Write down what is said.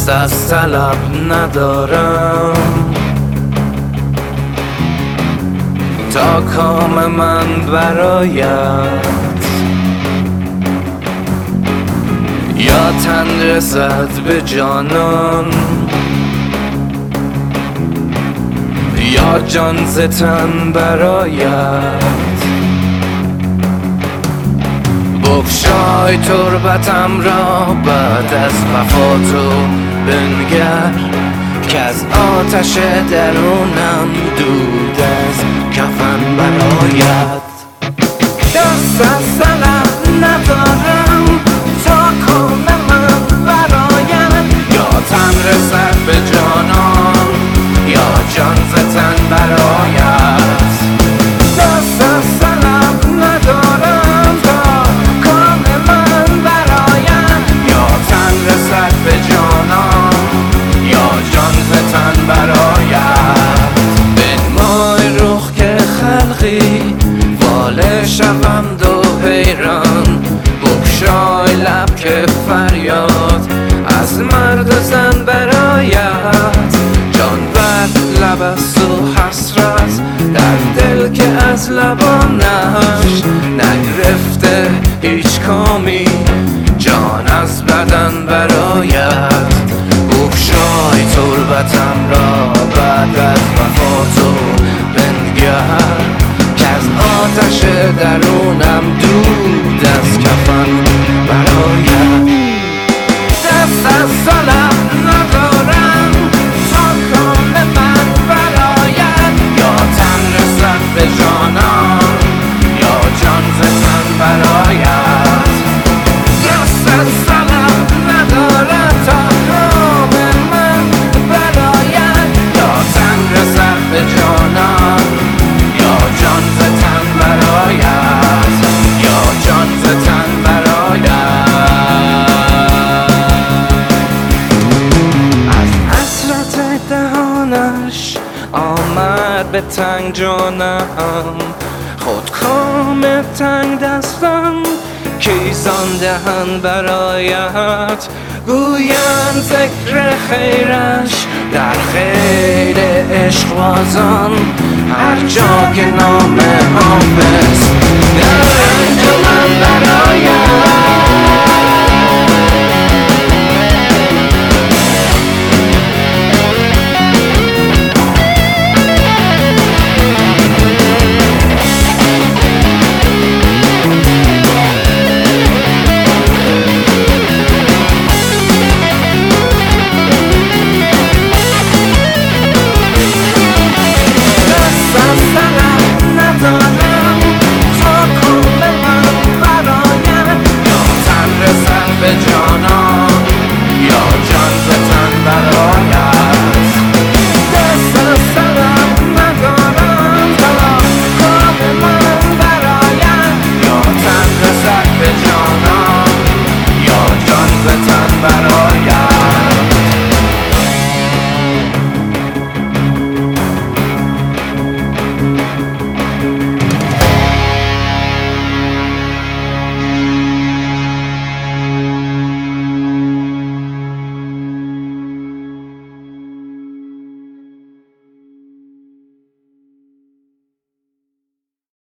دست از طلب ندارم، تا کام من برایت یا تن رسد به جانان، یا جان ز تن برایت. بگشای تربتم را بعد از وفا تو بنگر، که از آتش درونم دود از کفن برایت. دست از طلب ندارم، تا کام من برایت یا تن رسد به جانان، یا جان ز تن برایت. دست از طلب ندارم، تا کام من برایت یا تن رسد به جانان، یا جان ز تن برایت. بنمای رخ که خلقی واله شوم دو حیران، بگشای لب که فریاد از مرد و زن برایت. جان بر لب است و حسرت در دل که از لبانش نگرفته هیچ کامی، جان از بدن برایت. بگشای تربتم را بعد از وفا تو بنگر، که از آتش درونم دود از کفن برایت. دست از طلب ندارم، تا کام من برایت یا تن رسد به جانان، یا جان ز تن برایت. دست از طلب ندارم، تا کام من برایت یا تن رسد به جانان، یا جان ز تن برایت، یا جان ز تن برایت. دهانش آمد به تنگ جانم، خود کام تنگ دستم کیزان دهن برایت. گویم ذکر خیرش در خیر عشق بازان، هر جا که نام حافظ